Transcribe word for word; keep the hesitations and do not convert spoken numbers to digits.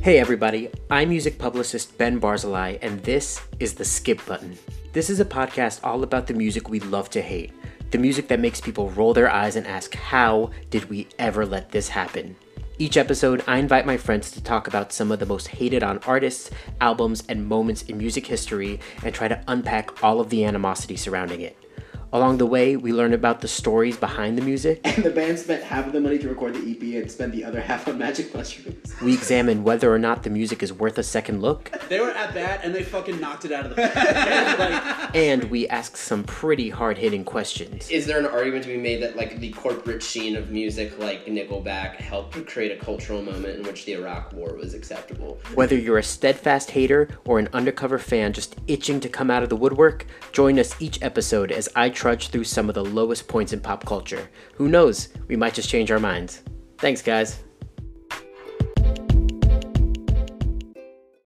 Hey everybody, I'm music publicist Ben Barzilai, and this is The Skip Button. This is a podcast all about the music we love to hate, the music that makes people roll their eyes and ask, how did we ever let this happen? Each episode, I invite my friends to talk about some of the most hated on artists, albums, and moments in music history and try to unpack all of the animosity surrounding it. Along the way, we learn about the stories behind the music. And the band spent half of the money to record the E P and spent the other half on Magic Mushrooms. We examine whether or not the music is worth a second look. They were at bat and they fucking knocked it out of the park. like, And we ask some pretty hard-hitting questions. Is there an argument to be made that like the corporate sheen of music like Nickelback helped create a cultural moment in which the Iraq War was acceptable? Whether you're a steadfast hater or an undercover fan just itching to come out of the woodwork, join us each episode as I trudge through some of the lowest points in pop culture. Who knows? We might just change our minds. Thanks, guys.